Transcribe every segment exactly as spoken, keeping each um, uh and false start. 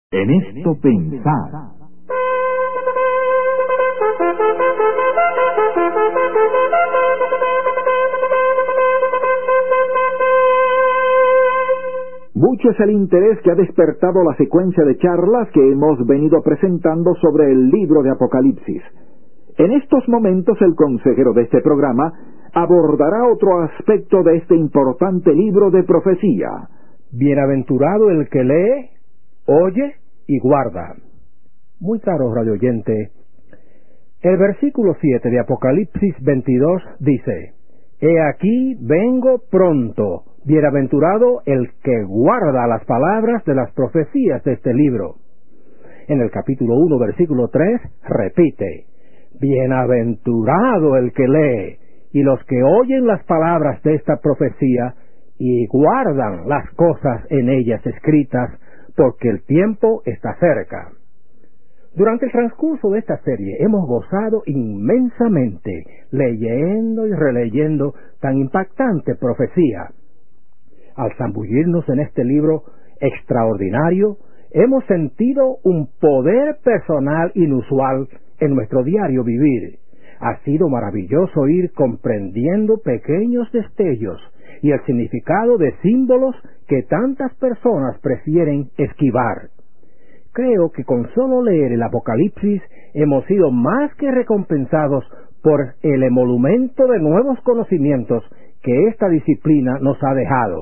En esto pensar. Mucho es el interés que ha despertado la secuencia de charlas que hemos venido presentando sobre el libro de Apocalipsis. En estos momentos el consejero de este programa abordará otro aspecto de este importante libro de profecía. Bienaventurado el que lee, oye y guarda. Muy caro radioyente, el versículo siete de Apocalipsis veintidós dice: He aquí vengo pronto, bienaventurado el que guarda las palabras de las profecías de este libro. En el capítulo uno, versículo tres, repite: Bienaventurado el que lee, y los que oyen las palabras de esta profecía y guardan las cosas en ellas escritas, porque el tiempo está cerca. Durante el transcurso de esta serie hemos gozado inmensamente leyendo y releyendo tan impactante profecía. Al zambullirnos en este libro extraordinario, hemos sentido un poder personal inusual en nuestro diario vivir. Ha sido maravilloso ir comprendiendo pequeños destellos y el significado de símbolos que tantas personas prefieren esquivar. Creo que con solo leer el Apocalipsis hemos sido más que recompensados por el emolumento de nuevos conocimientos que esta disciplina nos ha dejado.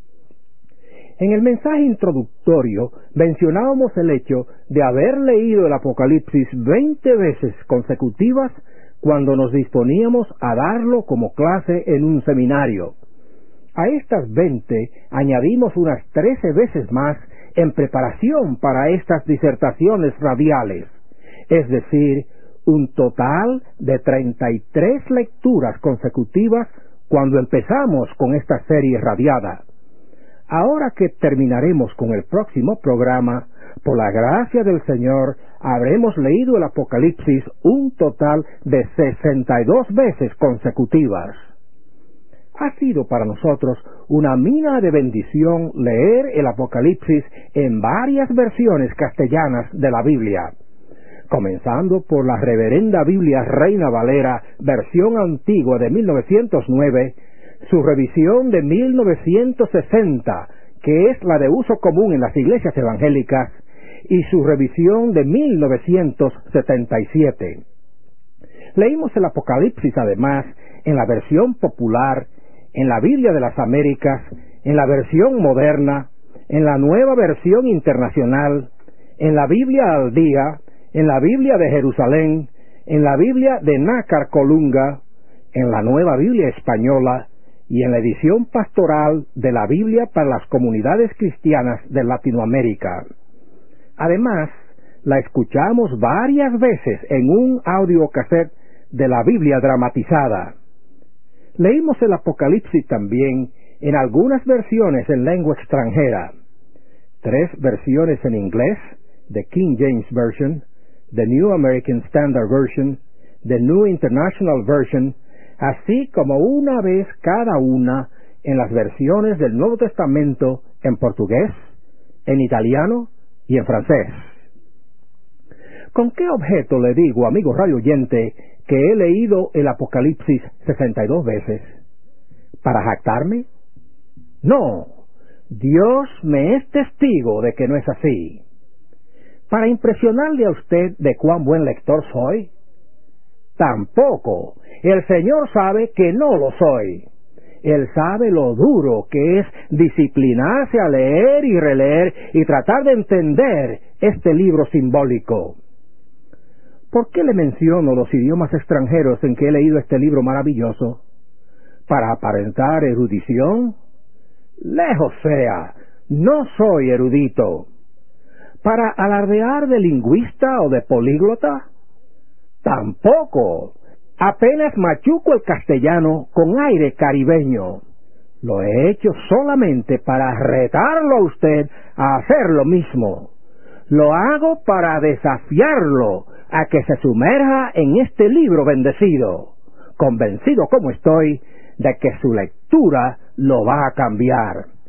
En el mensaje introductorio mencionábamos el hecho de haber leído el Apocalipsis veinte veces consecutivas cuando nos disponíamos a darlo como clase en un seminario. A estas veinte añadimos unas trece veces más en preparación para estas disertaciones radiales, es decir, un total de treinta y tres lecturas consecutivas cuando empezamos con esta serie radiada. Ahora que terminaremos con el próximo programa, por la gracia del Señor, habremos leído el Apocalipsis un total de sesenta y dos veces consecutivas. Ha sido para nosotros una mina de bendición leer el Apocalipsis en varias versiones castellanas de la Biblia, comenzando por la Reverenda Biblia Reina Valera, versión antigua de mil novecientos nueve, su revisión de mil novecientos sesenta, que es la de uso común en las iglesias evangélicas, y su revisión de mil novecientos setenta y siete. Leímos el Apocalipsis además en la versión popular, en la Biblia de las Américas, en la versión moderna, en la nueva versión internacional, en la Biblia al día, en la Biblia de Jerusalén, en la Biblia de Nácar Colunga, en la nueva Biblia española y en la edición pastoral de la Biblia para las comunidades cristianas de Latinoamérica. Además, la escuchamos varias veces en un audiocassette de la Biblia dramatizada. Leímos el Apocalipsis también en algunas versiones en lengua extranjera, tres versiones en inglés, The King James Version, The New American Standard Version, The New International Version, así como una vez cada una en las versiones del Nuevo Testamento en portugués, en italiano y en francés. ¿Con qué objeto le digo, amigo radio oyente, que he leído el Apocalipsis sesenta y dos veces? ¿Para jactarme? No, Dios me es testigo de que no es así. ¿Para impresionarle a usted de cuán buen lector soy? Tampoco. El Señor sabe que no lo soy. Él sabe lo duro que es disciplinarse a leer y releer y tratar de entender este libro simbólico. ¿Por qué le menciono los idiomas extranjeros en que he leído este libro maravilloso? ¿Para aparentar erudición? Lejos sea, no soy erudito. ¿Para alardear de lingüista o de políglota? Tampoco. Apenas machuco el castellano con aire caribeño. Lo he hecho solamente para retarlo a usted a hacer lo mismo. Lo hago para desafiarlo a que se sumerja en este libro bendecido, convencido como estoy de que su lectura lo va a cambiar.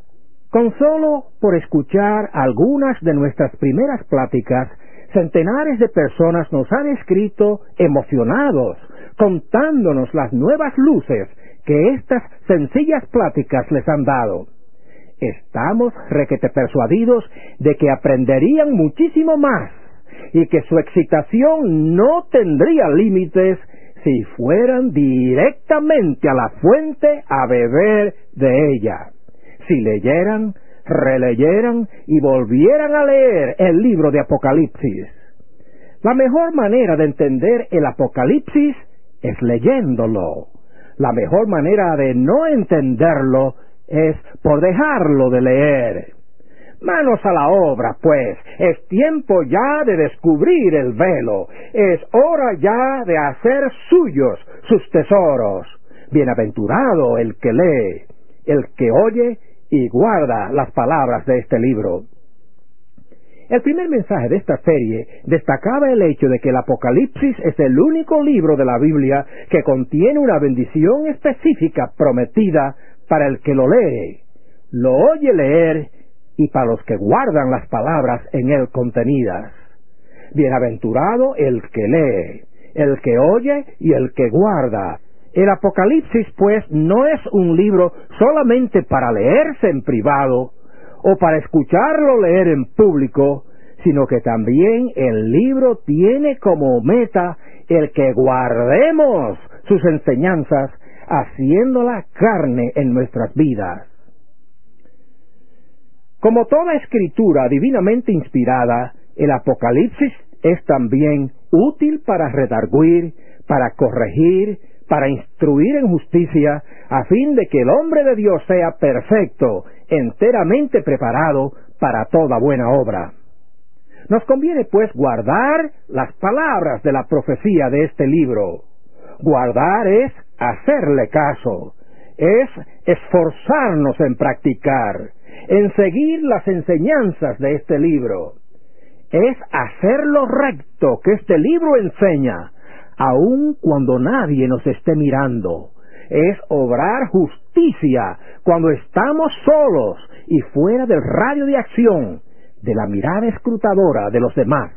Con solo por escuchar algunas de nuestras primeras pláticas, centenares de personas nos han escrito emocionados, contándonos las nuevas luces que estas sencillas pláticas les han dado. Estamos requete persuadidos de que aprenderían muchísimo más y que su excitación no tendría límites si fueran directamente a la fuente a beber de ella. Si leyeran, releyeran y volvieran a leer el libro de Apocalipsis. La mejor manera de entender el Apocalipsis es leyéndolo. La mejor manera de no entenderlo es por dejarlo de leer. Manos a la obra, pues. Es tiempo ya de descubrir el velo. Es hora ya de hacer suyos sus tesoros. Bienaventurado el que lee, el que oye y guarda las palabras de este libro. El primer mensaje de esta serie destacaba el hecho de que el Apocalipsis es el único libro de la Biblia que contiene una bendición específica prometida para el que lo lee, lo oye leer y para los que guardan las palabras en él contenidas. Bienaventurado el que lee, el que oye y el que guarda. El Apocalipsis, pues, no es un libro solamente para leerse en privado o para escucharlo leer en público, sino que también el libro tiene como meta el que guardemos sus enseñanzas, haciéndola carne en nuestras vidas. Como toda escritura divinamente inspirada, el Apocalipsis es también útil para redarguir, para corregir, para instruir en justicia, a fin de que el hombre de Dios sea perfecto, enteramente preparado para toda buena obra. Nos conviene, pues, guardar las palabras de la profecía de este libro. Guardar es hacerle caso, es esforzarnos en practicar, en seguir las enseñanzas de este libro. Es hacer lo recto que este libro enseña, aun cuando nadie nos esté mirando. Es obrar justicia cuando estamos solos y fuera del radio de acción de la mirada escrutadora de los demás.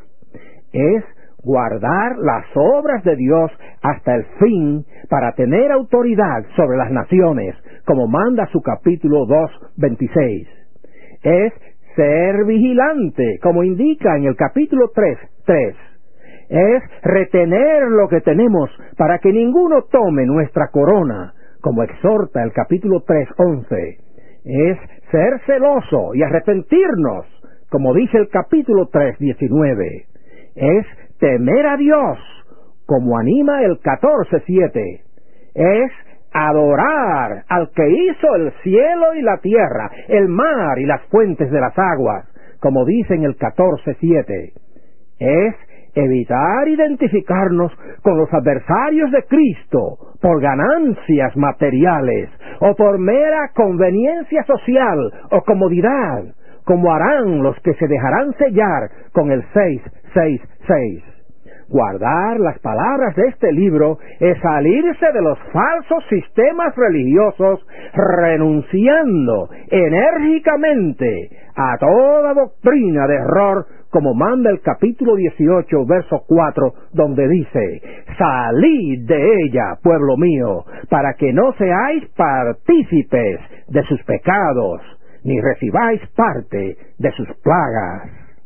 Es guardar las obras de Dios hasta el fin para tener autoridad sobre las naciones, como manda su capítulo dos, veintiséis. Es ser vigilante, como indica en el capítulo tres, tres. Es retener lo que tenemos para que ninguno tome nuestra corona, como exhorta el capítulo tres, once. Es ser celoso y arrepentirnos, como dice el capítulo tres, diecinueve. Es temer a Dios, como anima el catorce, siete. Es adorar al que hizo el cielo y la tierra, el mar y las fuentes de las aguas, como dice en el catorce, siete. Es evitar identificarnos con los adversarios de Cristo por ganancias materiales o por mera conveniencia social o comodidad, como harán los que se dejarán sellar con el seis, seis, seis. Guardar las palabras de este libro es salirse de los falsos sistemas religiosos, renunciando enérgicamente a toda doctrina de error, como manda el capítulo dieciocho, verso cuatro, donde dice: salid de ella, pueblo mío, para que no seáis partícipes de sus pecados, ni recibáis parte de sus plagas.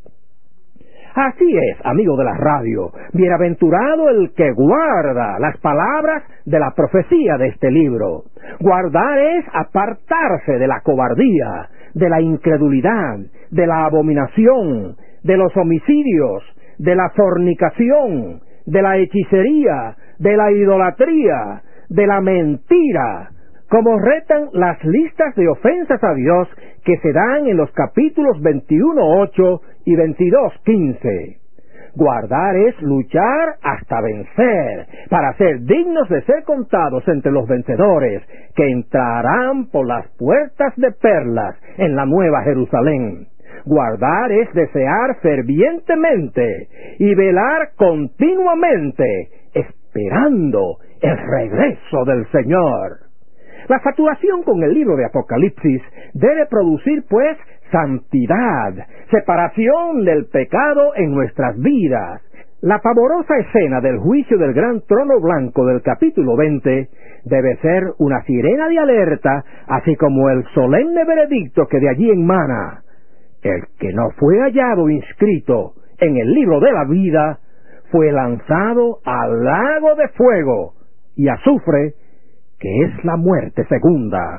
Así es, amigo de la radio, bienaventurado el que guarda las palabras de la profecía de este libro. Guardar es apartarse de la cobardía, de la incredulidad, de la abominación, de los homicidios, de la fornicación, de la hechicería, de la idolatría, de la mentira, como retan las listas de ofensas a Dios que se dan en los capítulos veintiuno, ocho y veintidós, quince. Guardar es luchar hasta vencer, para ser dignos de ser contados entre los vencedores, que entrarán por las puertas de perlas en la nueva Jerusalén. Guardar es desear fervientemente y velar continuamente, esperando el regreso del Señor. La saturación con el libro de Apocalipsis debe producir, pues, santidad, separación del pecado en nuestras vidas. La pavorosa escena del juicio del gran trono blanco del capítulo veinte debe ser una sirena de alerta, así como el solemne veredicto que de allí emana. El que no fue hallado inscrito en el libro de la vida fue lanzado al lago de fuego y azufre, que es la muerte segunda.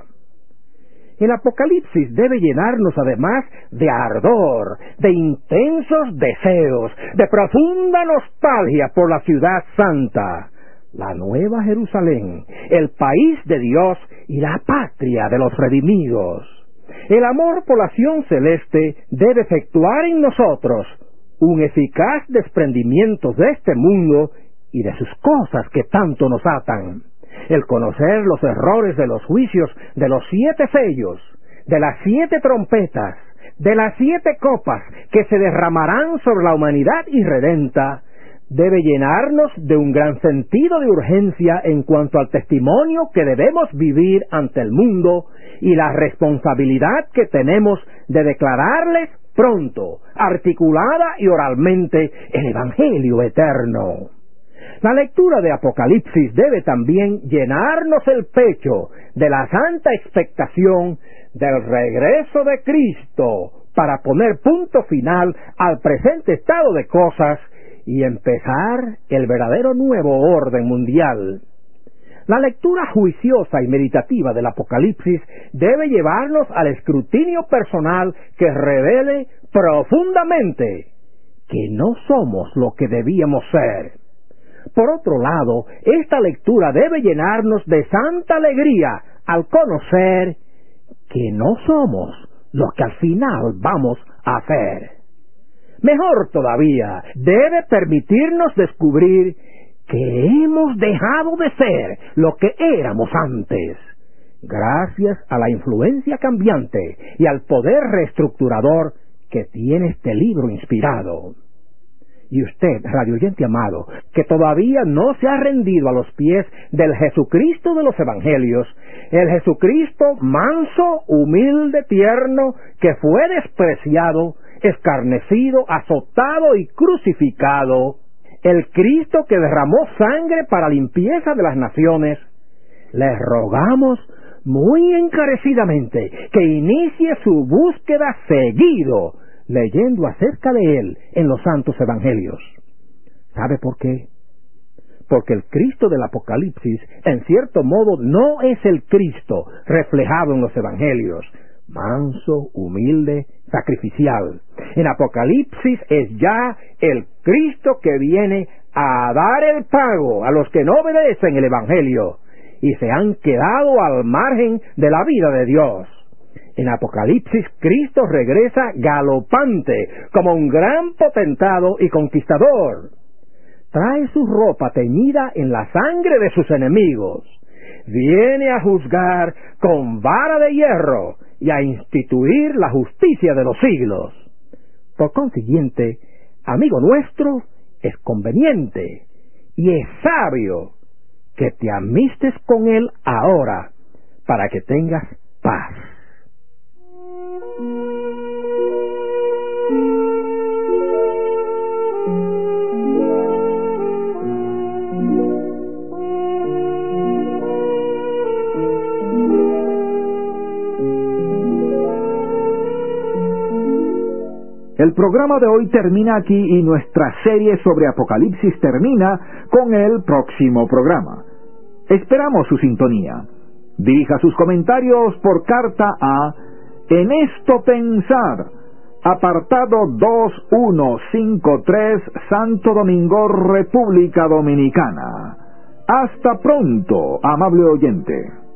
El Apocalipsis debe llenarnos además de ardor, de intensos deseos, de profunda nostalgia por la ciudad santa, la Nueva Jerusalén, el país de Dios y la patria de los redimidos. El amor por la Sión celeste debe efectuar en nosotros un eficaz desprendimiento de este mundo y de sus cosas que tanto nos atan. El conocer los errores de los juicios de los siete sellos, de las siete trompetas, de las siete copas que se derramarán sobre la humanidad irredenta, debe llenarnos de un gran sentido de urgencia en cuanto al testimonio que debemos vivir ante el mundo y la responsabilidad que tenemos de declararles pronto, articulada y oralmente, el Evangelio eterno. La lectura de Apocalipsis debe también llenarnos el pecho de la santa expectación del regreso de Cristo para poner punto final al presente estado de cosas y empezar el verdadero nuevo orden mundial. La lectura juiciosa y meditativa del Apocalipsis debe llevarnos al escrutinio personal que revele profundamente que no somos lo que debíamos ser. Por otro lado, esta lectura debe llenarnos de santa alegría al conocer que no somos lo que al final vamos a hacer. Mejor todavía, debe permitirnos descubrir que hemos dejado de ser lo que éramos antes, gracias a la influencia cambiante y al poder reestructurador que tiene este libro inspirado. Y usted, radioyente amado, que todavía no se ha rendido a los pies del Jesucristo de los Evangelios, el Jesucristo manso, humilde, tierno, que fue despreciado, escarnecido, azotado y crucificado, el Cristo que derramó sangre para limpieza de las naciones, le rogamos muy encarecidamente que inicie su búsqueda seguido, leyendo acerca de él en los santos evangelios. ¿Sabe por qué? Porque el Cristo del Apocalipsis, en cierto modo, no es el Cristo reflejado en los evangelios, manso, humilde, sacrificial. En Apocalipsis es ya el Cristo que viene a dar el pago a los que no obedecen el evangelio y se han quedado al margen de la vida de Dios. En Apocalipsis, Cristo regresa galopante como un gran potentado y conquistador. Trae su ropa teñida en la sangre de sus enemigos. Viene a juzgar con vara de hierro y a instituir la justicia de los siglos. Por consiguiente, amigo nuestro, es conveniente y es sabio que te amistes con él ahora para que tengas paz. El programa de hoy termina aquí y nuestra serie sobre Apocalipsis termina con el próximo programa. Esperamos su sintonía. Dirija sus comentarios por carta a En Esto Pensar, apartado dos mil ciento cincuenta y tres, Santo Domingo, República Dominicana. Hasta pronto, amable oyente.